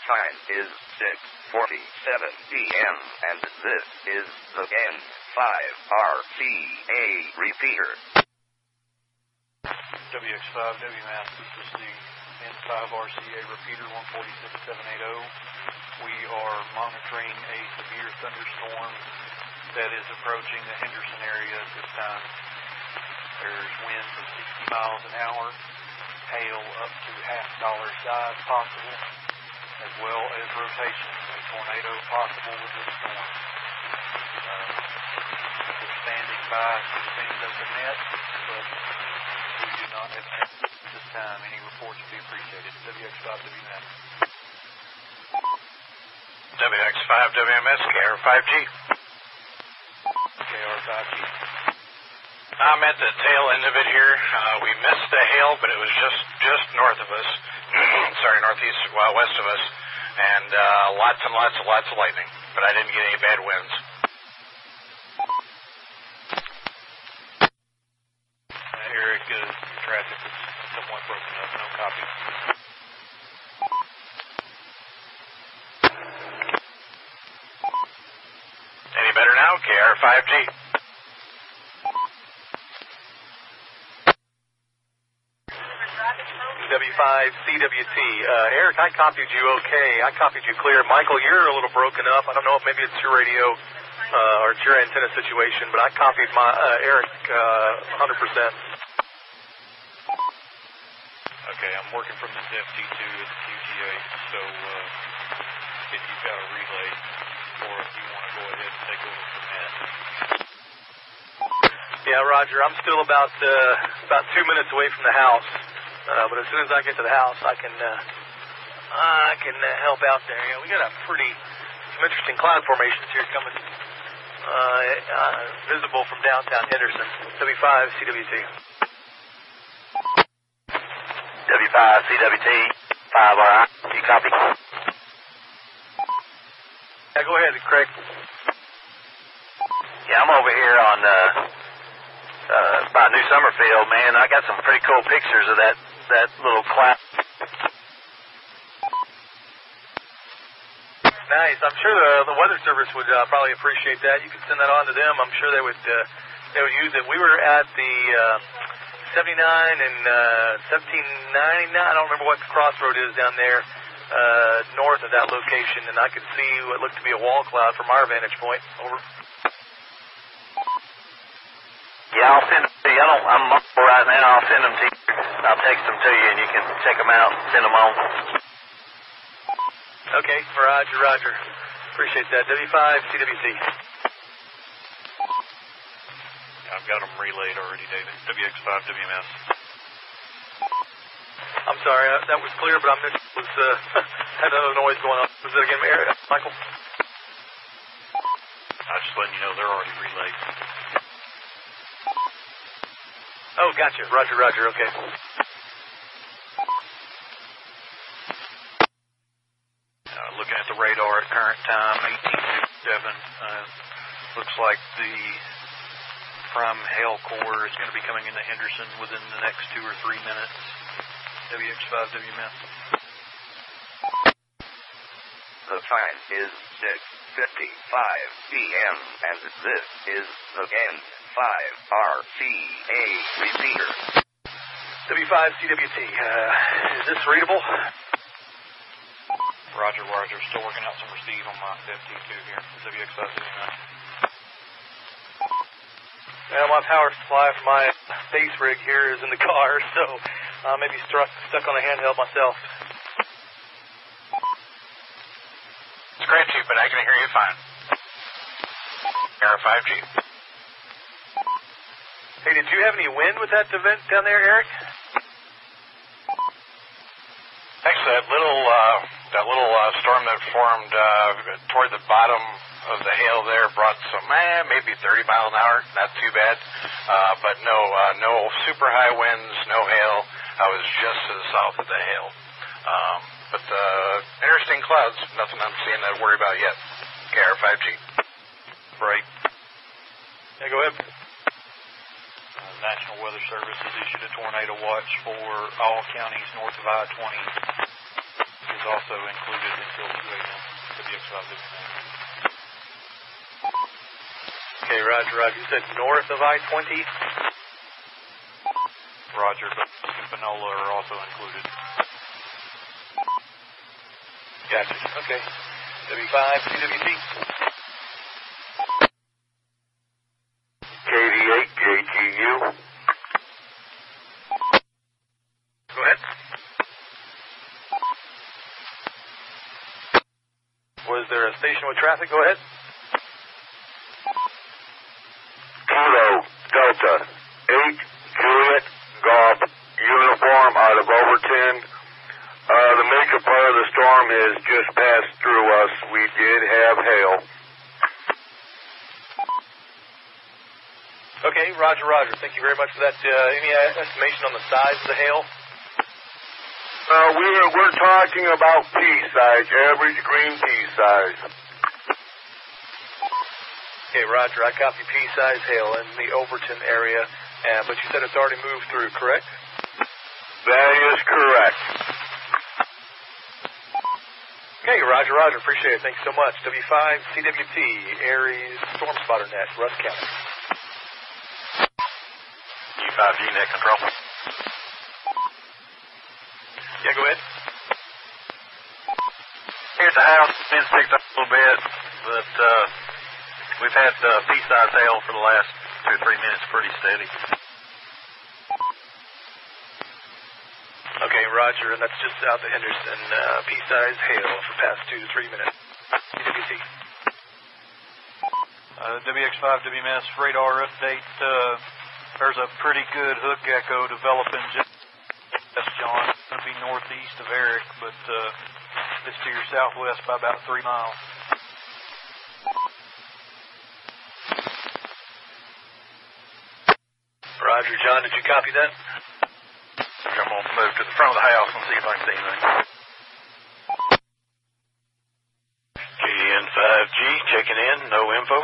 time is 6:47 p.m. and this is the N5RCA repeater. WX5 WMAS, this is the N5RCA repeater 146780. We are monitoring a severe thunderstorm that is approaching the Henderson area at this time. There's winds of 60 miles an hour, hail up to half-dollar size possible, as well as rotation. A tornado possible with this storm. We're standing by to defend the net, but we do not have at this time. Any reports would be appreciated. WX5 WMS. WX5 WMS, KR5G. KR5G. I'm at the tail end of it here. We missed the hail, but it was just north of us. Sorry, northeast, west of us. And lots and lots of lightning. But I didn't get any bad winds. Eric, traffic is somewhat broken up. No copy. Any better now? KR5G. W5CWT. Eric, I copied you okay. I copied you clear. Michael, you're a little broken up. I don't know if maybe it's your radio or it's your antenna situation, but I copied my Eric 100%. Okay, I'm working from this FT2 at the QTA, so if you've got a relay or if you want to go ahead and take over from that. Yeah, Roger, I'm still about 2 minutes away from the house. But as soon as I get to the house, I can help out there. You know, we got some interesting cloud formations here coming visible from downtown Henderson. W5CWT. W5CWT, 5RI, you copy? Yeah, go ahead, Craig. Yeah, I'm over here on by New Summerfield, man. I got some pretty cool pictures of that little cloud. Nice. I'm sure the Weather Service would probably appreciate that. You could send that on to them. I'm sure they would use it. We were at the 79 and 1799. I don't remember what the crossroad is down there north of that location, and I could see what looked to be a wall cloud from our vantage point. Over. Yeah, I'll send them to you. I'm mobile right now. I'll send them to you. I'll text them to you, and you can check them out. Send them on. Okay, Roger. Appreciate that. W5CWT. I've got them relayed already, David. WX5 WMS. I'm sorry, that was clear, but I missed had another noise going on. Was it again, Michael? I'm just letting you know they're already relayed. Oh, gotcha. Roger. Okay. Looking at the radar at current time, 18:07. Looks like the prime hail core is going to be coming into Henderson within the next 2 or 3 minutes. WX5 WMS. The time is 6:55 p.m. and this is the N5RCA repeater. W5CWT. Is this readable? Roger. Still working out some receive on my FT2 here. WX5 WMS. Well, my power supply for my base rig here is in the car, so I may be stuck on a handheld myself. Scratchy, but I can hear you fine. KR5G. Hey, did you have any wind with that event down there, Eric? Actually, that little storm that formed toward the bottom of the hail there brought some, maybe 30 mile an hour. Not too bad, but no super high winds, no hail. I was just to the south of the hail. But interesting clouds. Nothing I'm seeing to worry about yet. KR5G. Right. Yeah, go ahead. National Weather Service has issued a tornado watch for all counties north of I-20. This is also included until 2 a.m. WX5WMS. Okay, roger, roger. You said north of I-20? Roger, but Panola are also included. Gotcha. Okay. W5, CWT. KD8, JTU. Go ahead. Was there a station with traffic? Go ahead. Kilo, Delta, 8, Juliet, Golf, uniform out of Overton. The major part of the storm has just passed through us. We did have hail. Okay, roger, roger. Thank you very much for that. Any estimation on the size of the hail? We're talking about pea size, average green pea size. Okay, roger. I copy pea-size hail in the Overton area, but you said it's already moved through, correct? That is correct. Okay, roger, roger. Appreciate it. Thanks so much. W5, CWT, Aries, Storm Spotter Net, Rusk County. U5G net control. Yeah, go ahead. Here at the house, it's been picked up a little bit, but we've had pea-size hail for the last 2 or 3 minutes, pretty steady. Okay, roger, and that's just south of Henderson. Pea-size hail for past 2 to 3 minutes. CWT. WX5WMS radar update. There's a pretty good hook echo developing just John. It's going to be northeast of Eric, but it's to your southwest by about 3 miles. Roger, John, did you copy that? I'm going to move to the front of the house and see if I can see anything. KN5G checking in, no info.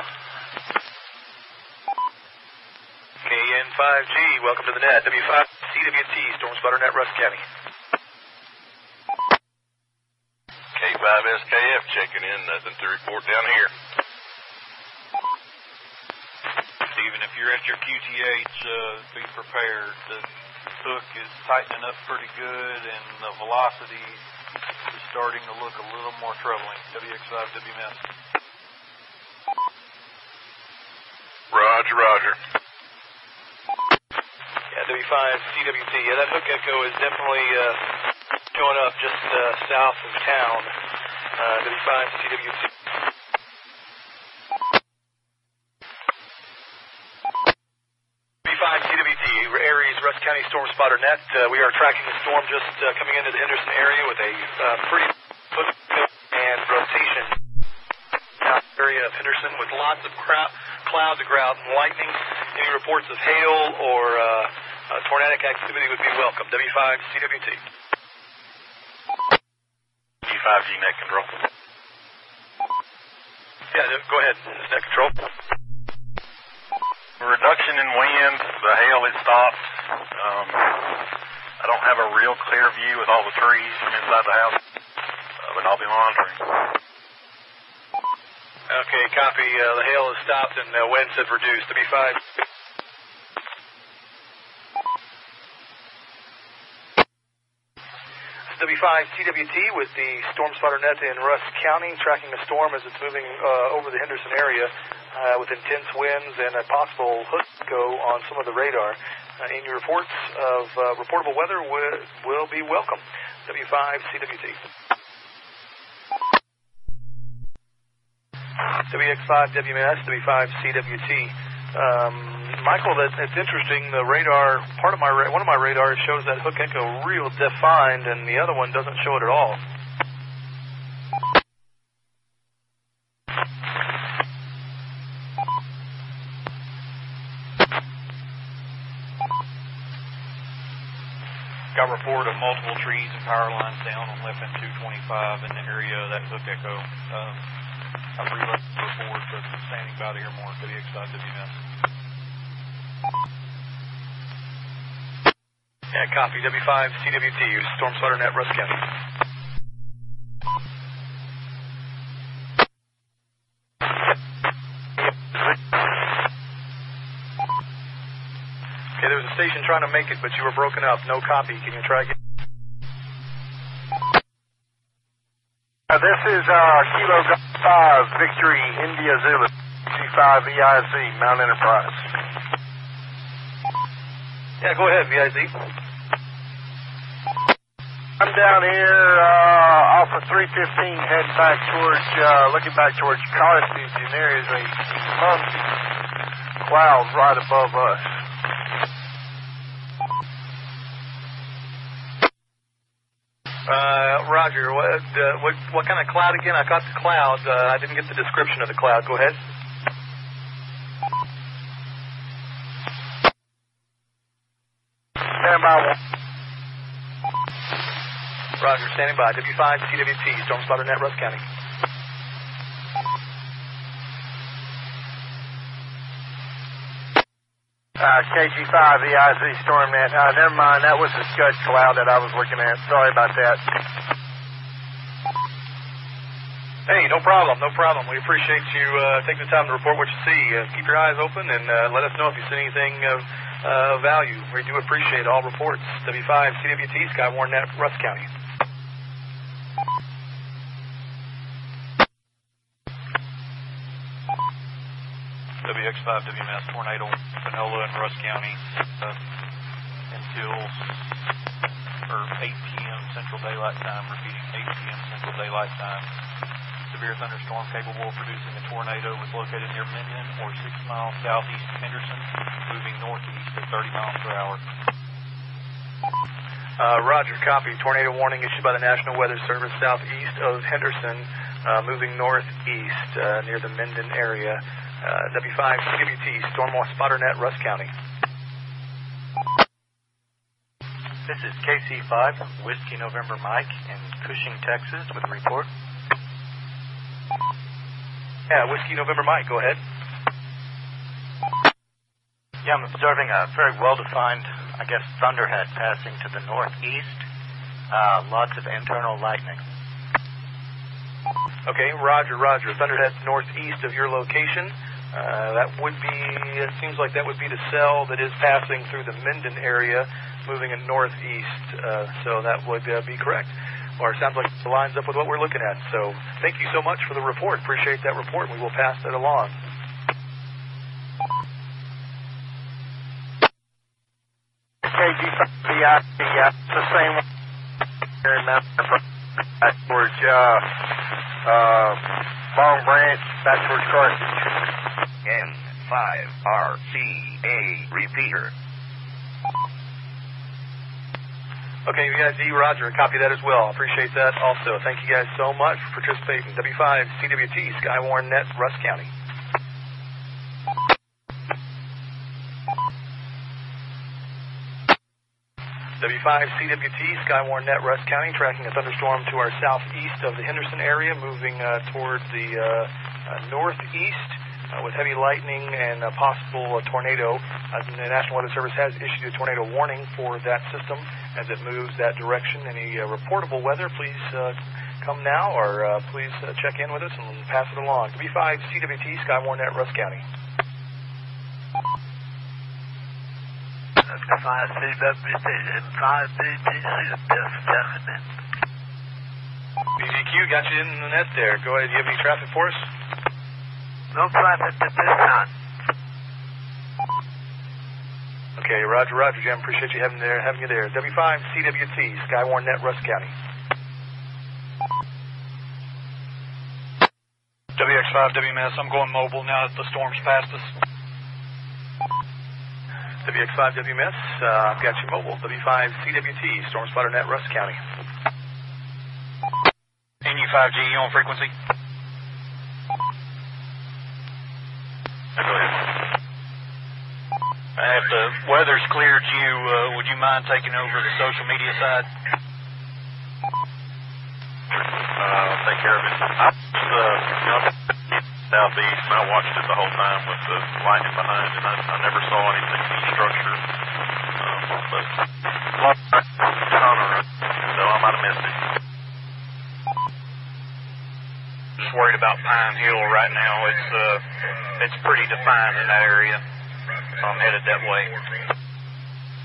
KN5G, welcome to the net. W5, CWT, Storm Spotter Net, Rusk County. K5SKF checking in, nothing to report down here. Stephen, if you're at your QTH, be prepared. The hook is tightening up pretty good, and the velocity is starting to look a little more troubling. WX5WMS. Roger, roger. Yeah, W5, CWT. Yeah, that hook echo is definitely going up just south of town. W5, CWT. W5, CWT, Aries, Rusk County Storm Spotter Net. We are tracking the storm just coming into the Henderson area with a pretty hook and rotation area of Henderson with lots of clouds of ground and lightning. Any reports of hail or tornadic activity would be welcome. W5, CWT. U5G net control. Yeah, go ahead. Net control. Reduction in wind, the hail has stopped. I don't have a real clear view with all the trees from inside the house, but I'll be monitoring. Okay, copy. The hail has stopped and winds have reduced. W5. W5 CWT with the Storm Spotter Net in Rusk County, tracking the storm as it's moving over the Henderson area with intense winds and a possible hook go on some of the radar. Any reports of reportable weather will be welcome. W5 CWT. WX5 WMS, W5 CWT. Michael, it's interesting. The radar, one of my radars shows that hook echo real defined, and the other one doesn't show it at all. Got report of multiple trees and power lines down on left end 225 in the area of that hook echo. I've relayed the report, but standing by to hear more. WX5WMS. Yeah, copy. W5 CWT, Storm Spotter Net, Rusk County. station trying to make it, but you were broken up. No copy. Can you try again? This is Kilo 5, Victory, India Zulu, G5 VIZ, Mount Enterprise. Yeah, go ahead, VIZ. I'm down here off of 315, heading back towards, looking back towards Carthage, and there is a monkey cloud right above us. Roger. What kind of cloud again? I got the cloud. I didn't get the description of the cloud. Go ahead. Stand by. Roger, standing by. W5 CWT, Storm Spotter Net, Russ County. KG5 VIZ StormNet. Never mind, that was the Scud cloud that I was looking at. Sorry about that. Hey, no problem, no problem. We appreciate you taking the time to report what you see. Keep your eyes open and let us know if you see anything of value. We do appreciate all reports. W5 CWT, Skywarn Net, Russ County. WX5 WMS Tornado, Panola and Russ County until 8 p.m. Central Daylight Time, repeating 8 p.m. Central Daylight Time. Severe thunderstorm capable of producing a tornado was located near Minden or 6 miles southeast of Henderson, moving northeast at 30 miles per hour. Roger, copy. Tornado warning issued by the National Weather Service southeast of Henderson, moving northeast near the Minden area. W5 CWT, Storm Spotter Net, Russ County. This is KC5, Whiskey November Mike in Cushing, Texas, with a report. Yeah, Whiskey November Mike, go ahead. Yeah, I'm observing a very well-defined, thunderhead passing to the northeast. Lots of internal lightning. Okay, roger. Thunderhead northeast of your location. That would be, it seems like that would be the cell that is passing through the Minden area, moving in northeast. So that would be correct. Or it sounds like it lines up with what we're looking at. So thank you so much for the report. Appreciate that report. We will pass that along. KG5 it's the same one here in Mount back towards Long Branch, back towards Carthage. N5RCA repeater. Okay, VIZ, roger. Copy that as well. Appreciate that also. Thank you guys so much for participating. W5 CWT, Skywarn Net, Russ County. W5 CWT, Skywarn Net, Russ County, tracking a thunderstorm to our southeast of the Henderson area, moving toward the northeast with heavy lightning and a possible tornado. The National Weather Service has issued a tornado warning for that system as it moves that direction. Any reportable weather, please come now, or please check in with us and pass it along. W5 CWT, Skywarn Net, Russ County. BGQ, got you in the net there. Go ahead. Do you have any traffic for us? No traffic at this time. Okay, roger, Jim. Appreciate you having you there. W5 CWT, Skywarn Net, Russ County. WX5 WMS, I'm going mobile now that the storm's past us. WX5 WMS, I've got you mobile. W5 CWT, Storm Spotter Net, Russ County. NU5G, you on frequency? Go ahead. If the weather's cleared you, would you mind taking over the social media side? I'll take care of it. I was southeast, and I watched it the whole time with the lightning behind, and I never saw anything, any structure. But so I might have missed it. Just worried about Pine Hill right now. It's pretty defined in that area, so I'm headed that way.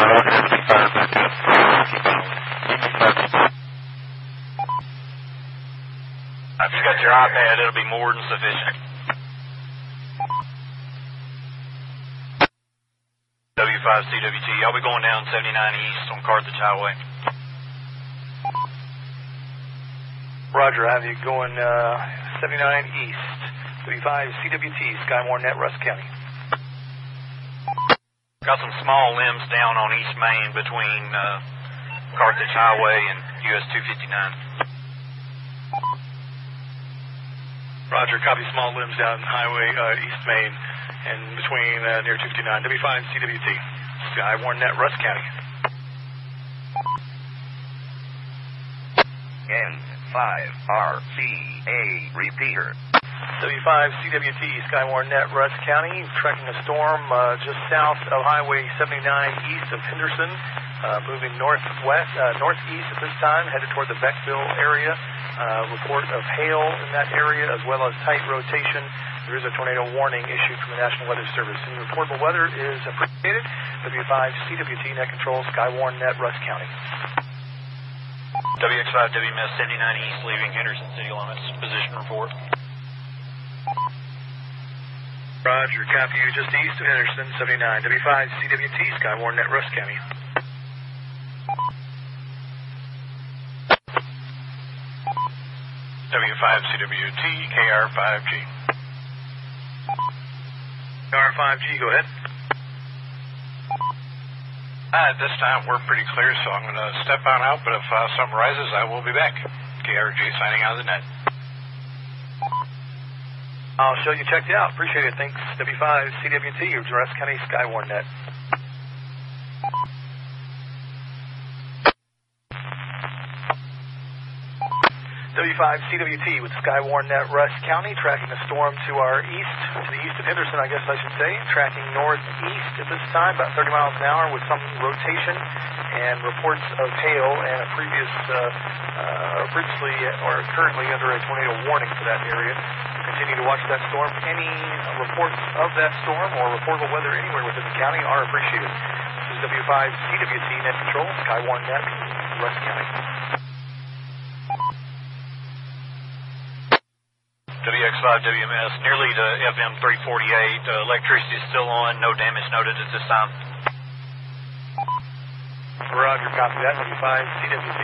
If you got your iPad, it'll be more than sufficient. W5CWT, I'll be going down 79 East on Carthage Highway. Roger, I have you going 79 East, W5CWT, Skymore Net, Rusk County. Got some small limbs down on East Main between Carthage Highway and US 259. Roger, copy, small limbs down Highway East Main and between near 259, W5CWT, Skywarn Net, Rusk County. N5RCA repeater. W5CWT, Skywarn Net, Rusk County, tracking a storm just south of Highway 79 east of Henderson, moving northeast at this time, headed toward the Beckville area. Report of hail in that area as well as tight rotation. There is a tornado warning issued from the National Weather Service. Any reportable weather is appreciated. W5CWT, Net Control, Skywarn Net, Rusk County. WX5 WMS 79 East, leaving Henderson city limits. Position report. Roger, copy you just east of Henderson, 79. W5CWT, Skywarn Net, Rusk County. W5CWT, KR5G. KR5G, go ahead. At this time, we're pretty clear, so I'm going to step on out, but if something rises, I will be back. KRG signing out of the net. I'll show you checked out. Appreciate it. Thanks. W5CWT, Rusk County, Skywarn Net. W5CWT with Skywarn Net, Rusk County, tracking a storm to our east, to the east of Henderson, I guess I should say, tracking northeast at this time, about 30 miles an hour with some rotation and reports of hail and a previously or currently under a tornado warning for that area. Continue to watch that storm. Any reports of that storm or reportable weather anywhere within the county are appreciated. This is W5CWT Net Control, Skywarn Net, Rusk County. WX5 WMS, nearly to FM 348. Electricity is still on. No damage noted at this time. Roger, copy that. W5CWT.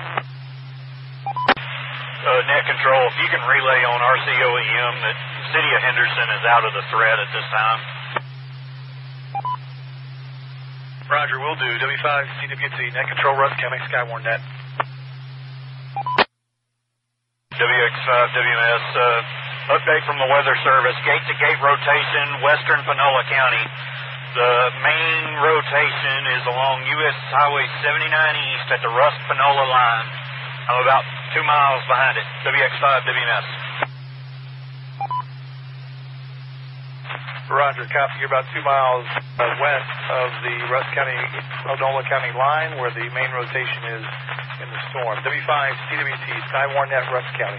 Net Control, if you can relay on RCOEM that City of Henderson is out of the threat at this time. Roger, will do. W5CWT, Net Control, Rusk County, Skywarn Net. WX5 WMS, update from the Weather Service, gate-to-gate rotation, western Panola County. The main rotation is along US Highway 79 East at the Rusk-Panola line. I'm about 2 miles behind it. WX5 WMS. Roger, copy. You're about 2 miles west of the Rusk County, Panola County line where the main rotation is in the storm. W5CWT, Skywarn Net, Rusk County.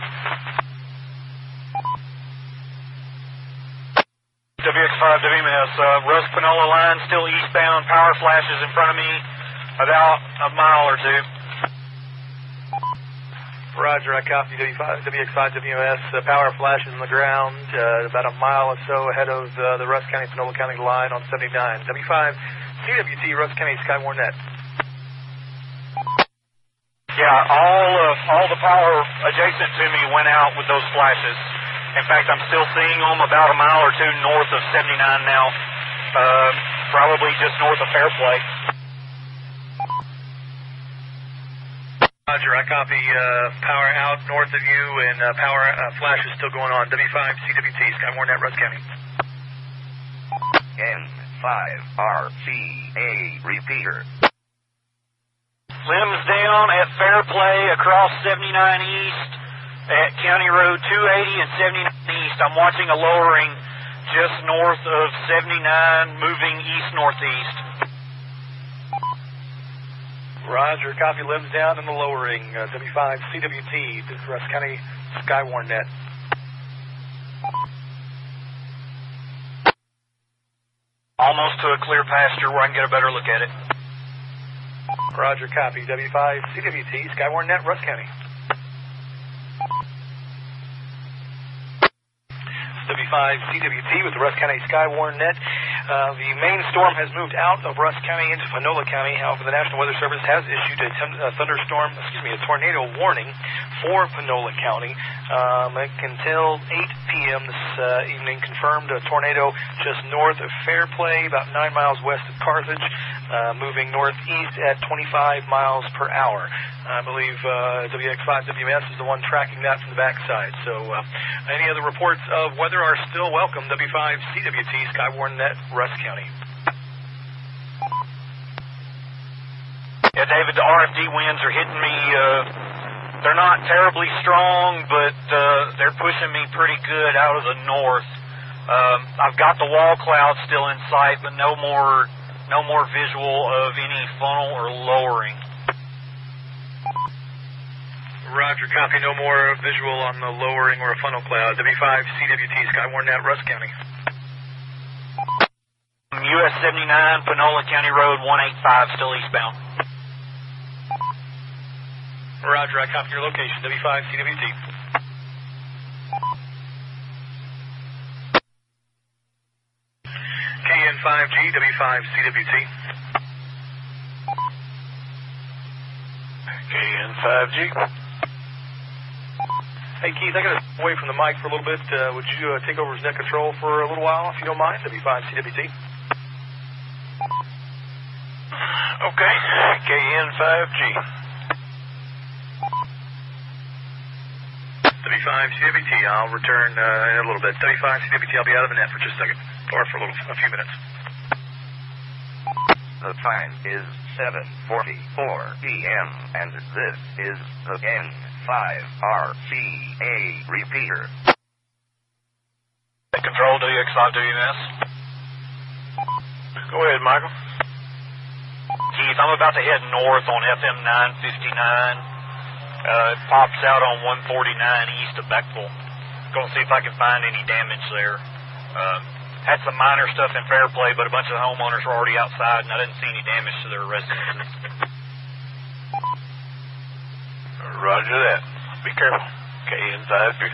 WX5 WMS, Rusk-Panola line still eastbound. Power flashes in front of me about a mile or two. Roger, I copy. WX5 WMS, power flashes on the ground about a mile or so ahead of the Rusk County, Panola County line on 79. W5CWT, Rusk County, Skywarn Net. Yeah, all the power adjacent to me went out with those flashes. In fact, I'm still seeing them about a mile or two north of 79 now, probably just north of Fairplay. Roger, I copy. Power out north of you and power flashes still going on. W5CWT, Skywarn Net, Rusk County. N5RCA repeater. Limbs down at Fairplay across 79 East at County Road 280 and 79 East. I'm watching a lowering just north of 79, moving east-northeast. Roger, copy. Limbs down in the lowering. W5CWT, Rusk County, Skywarn Net. Almost to a clear pasture where I can get a better look at it. Roger, copy. W5 CWT, Skywarn Net, Russ County. W5 CWT with the Russ County Skywarn Net. The main storm has moved out of Russ County into Panola County. However, the National Weather Service has issued a tornado warning for Panola County. Until 8 p.m. this evening, confirmed a tornado just north of Fairplay, about 9 miles west of Carthage, moving northeast at 25 miles per hour. I believe WX5WMS is the one tracking that from the backside. So any other reports of weather are still welcome. W5CWT, Skywarn Net, Russ County. Yeah, David, the RFD winds are hitting me. They're not terribly strong, but they're pushing me pretty good out of the north. I've got the wall cloud still in sight, but no more visual of any funnel or lowering. Roger, copy. No more visual on the lowering or a funnel cloud. W5CWT, Skywarn Net, Russ County. US 79, Panola County Road 185, still eastbound. Roger, I copy your location. W5CWT. KN5G, W5CWT. KN5G. Hey, Keith, I got to away from the mic for a little bit. Would you take over as net control for a little while, if you don't mind? W5CWT. Okay. KN5G. W5CWT, I'll return in a little bit. W5CWT, I'll be out of the net for just a second, or for a few minutes. The time is 7:44 p.m. and this is the N5RCA repeater. Control WX5WMS. Go ahead, Michael. Keith, I'm about to head north on FM 959. It pops out on 149 east of Beckville. Going to see if I can find any damage there. Had some minor stuff in Fairplay, but a bunch of the homeowners were already outside, and I didn't see any damage to their residences. Roger that. Be careful. KN5G.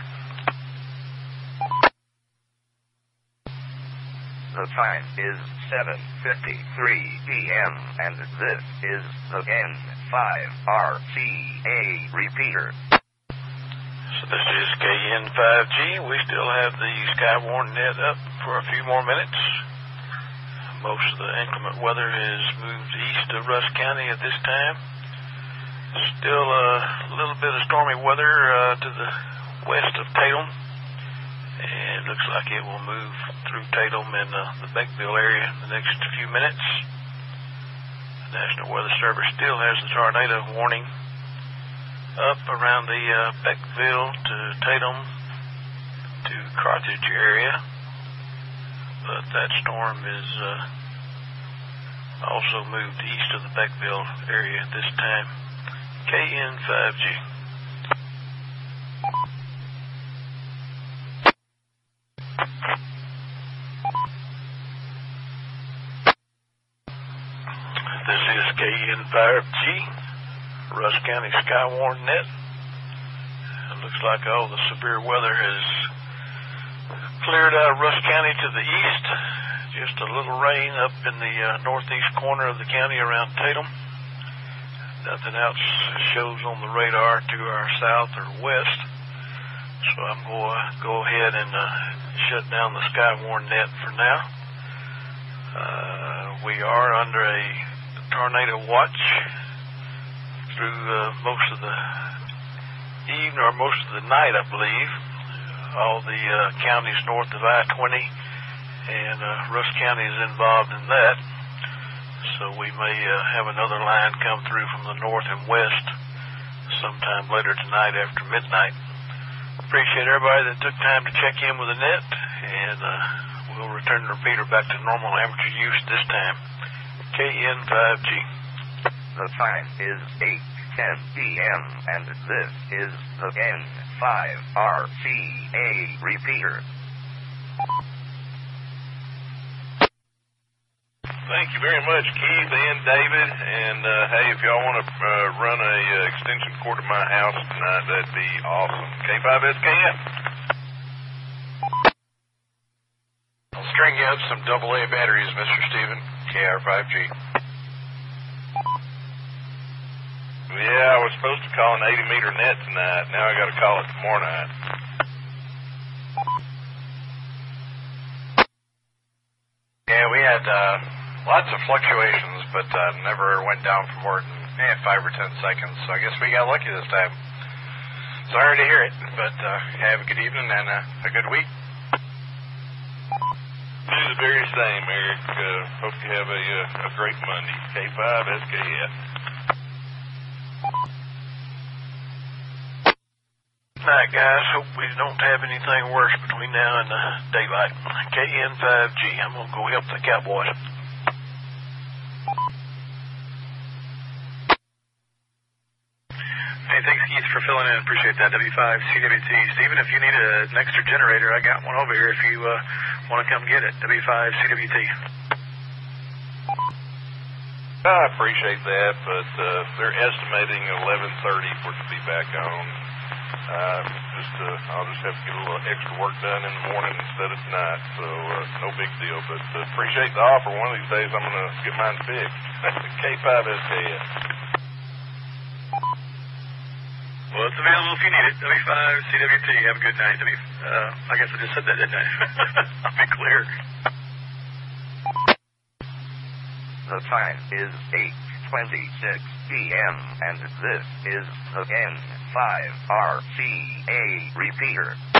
The time is 7:53 p.m. and this is the N5RCA repeater. So this is KN5G. We still have the Skywarn Net up for a few more minutes. Most of the inclement weather has moved east of Russ County at this time. Still a little bit of stormy weather to the west of Tatum. And looks like it will move through Tatum and the Beckville area in the next few minutes. The National Weather Service still has the tornado warning up around the Beckville to Tatum to Carthage area. But that storm is also moved east of the Beckville area at this time. KN5G. This is KN5G, Russ County Skywarn Net. It looks like all the severe weather has cleared out of Russ County to the east. Just a little rain up in the northeast corner of the county around Tatum. Nothing else shows on the radar to our south or west. So I'm going to go ahead and shut down the Skywarn Net for now. We are under a tornado watch through most of the evening or most of the night, I believe. All the counties north of I-20 and Russ County is involved in that. So we may have another line come through from the north and west sometime later tonight after midnight. Appreciate everybody that took time to check in with the net, and we'll return the repeater back to normal amateur use this time. KN5G. The time is 8:10 p.m. and this is the N5RCA repeater. Thank you very much, Keith and David. And, hey, if y'all want to run a extension cord to my house tonight, that'd be awesome. K5SKF. I'll string you up some AA batteries, Mr. Steven. KR5G. Yeah, I was supposed to call an 80-meter net tonight. Now I got to call it tomorrow night. Yeah, we had lots of fluctuations, but never went down for more than 5 or 10 seconds. So I guess we got lucky this time. Sorry to hear it, but have a good evening and a good week. Do the very same, Eric. Hope you have a great Monday. K5SKF. Night, guys. Hope we don't have anything worse between now and daylight. KN5G. I'm going to go help the Cowboys. Hey, thanks, Keith, for filling in. Appreciate that. W5CWT. Steven, if you need an extra generator, I got one over here if you want to come get it. W5CWT. I appreciate that, but they're estimating 11:30 for it to be back on. I'll just have to get a little extra work done in the morning instead of tonight, so no big deal. But appreciate the offer. One of these days I'm going to get mine fixed. K5SKF. Well, it's available if you need it. W5CWT. Have a good night. I guess I just said that, didn't I? I'll be clear. The time is 8:26 p.m. and this is the N5RCA repeater.